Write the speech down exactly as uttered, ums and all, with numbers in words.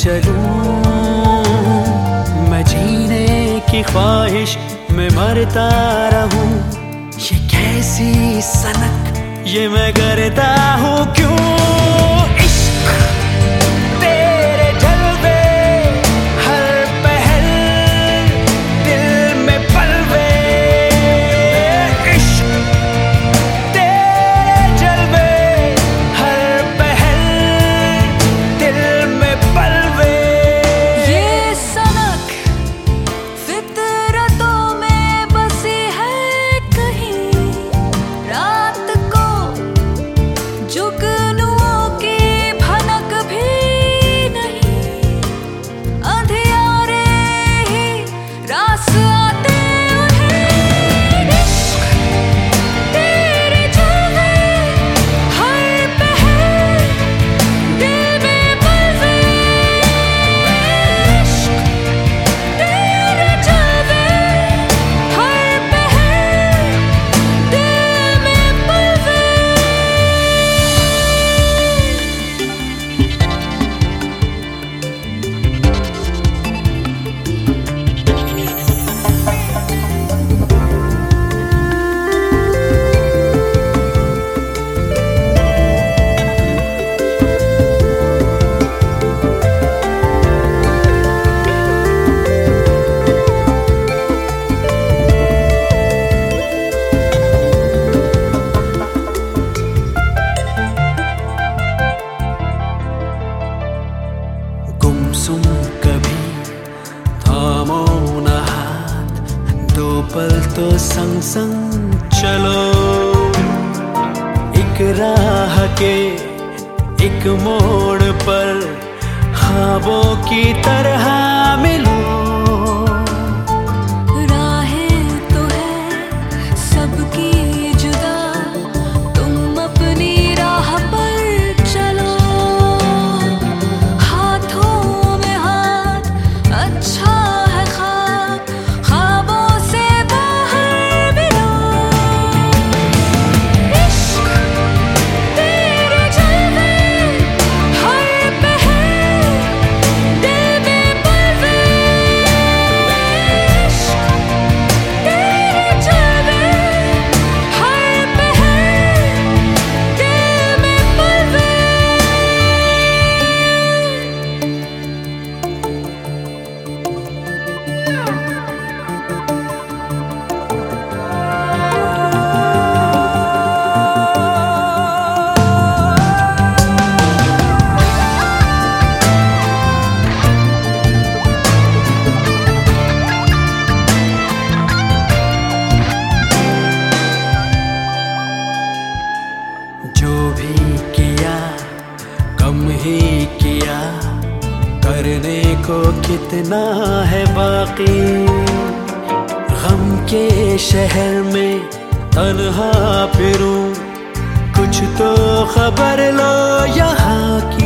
चलूं, मैं जीने की ख्वाहिश में मरता रहूं। ये कैसी सनक ये मैं करता हूँ क्यों? इश्क तेरे जलवे हर पहल दिल में पलवे। इश्क तेरे जलवे हर पहल दिल में पलवे। ये सनक फितरतों में बसी है कहीं, रात को जुगनुओं की भनक भी नहीं। अंधियारे ही रास आते उन्हें। इश्क तेरे जलवे हर पहल दिल में पलवे। इश्क तेरे जलवे हर पहल दिल में पलवे। गुमसुम कभी थामो न हाथ, दो पल तो संग संग चलो। एक राह के एक मोड़ पर ख्वाबों की तरह मिलो। राहें तो है सबकी जुदा, तुम अपनी राह पर चलो। हाथों में हाथ अच्छा है ख्वाब, ख्वाबों से बाहर मिलो। इश्क तेरे जलवे हर पहल दिल में पलवे। इश्क तेरे जलवे हर पहल दिल में पलवे। जो भी किया कम ही किया, करने को कितना है बाकी। गम के शहर में तन्हा फिरूं, कुछ तो खबर लो यहाँ की।